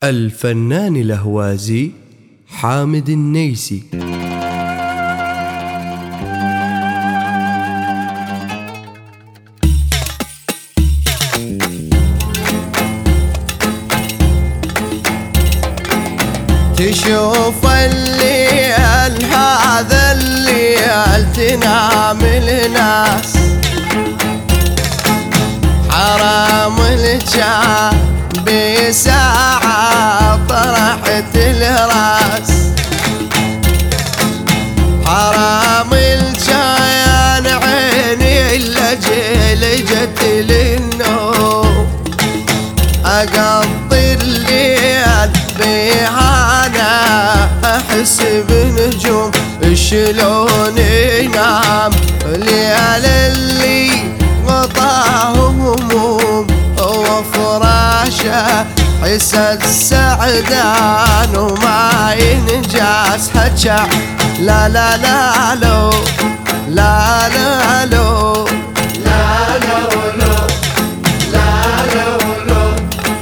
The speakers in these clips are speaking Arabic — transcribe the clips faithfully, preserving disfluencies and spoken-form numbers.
الفنان الأهوازي حامد النيسي. تشوف الليل هذا الليل تنام الناس، حرام الجاه بساعة طرحت الراس، حرام الجايان عيني اللجل جت للنوم، أقضي الليل بهانا أحس بنجوم شلون ينام ليال اللي غطاه هموم وفراشه حسد سعدان وما ينجاس هجع لا لا لا لو لا لا لو لا لو لو لا لو لو.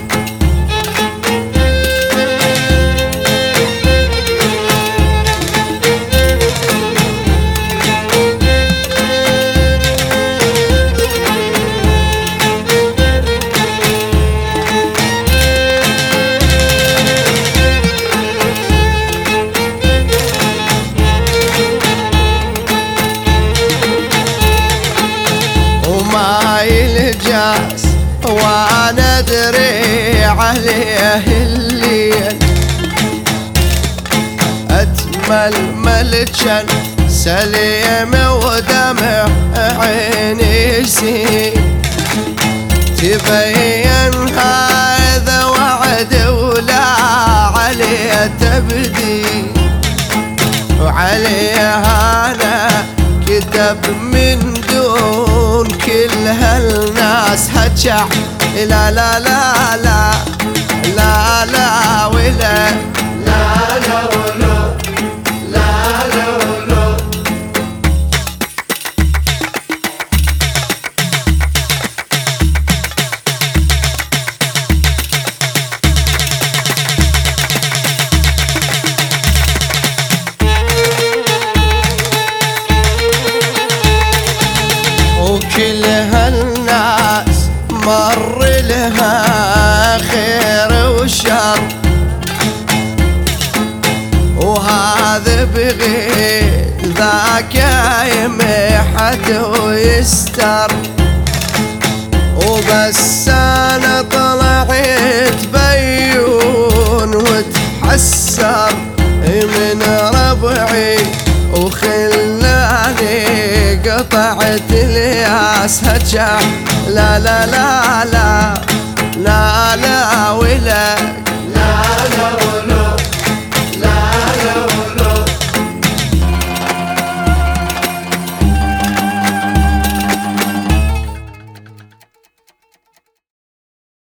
الجاس وانا ادري عليه الليل اجمل ملجا سليم ودمع عيني يسيل، تبين هذا وعد ولا عليه تبديل، وعليها انا كتب من دون كل هالناس هجع لا لا لا لا لا لا ولا لا لا ولو لا لا ولو. وكل هالناس مر لها خير وشر، وهذا بغير ذاك يمحد ويستر، وبس انا طلعت بيون وتحسر من ربعي وخلاني قطعت الياس هجع لا لا لا لا لا لا ولا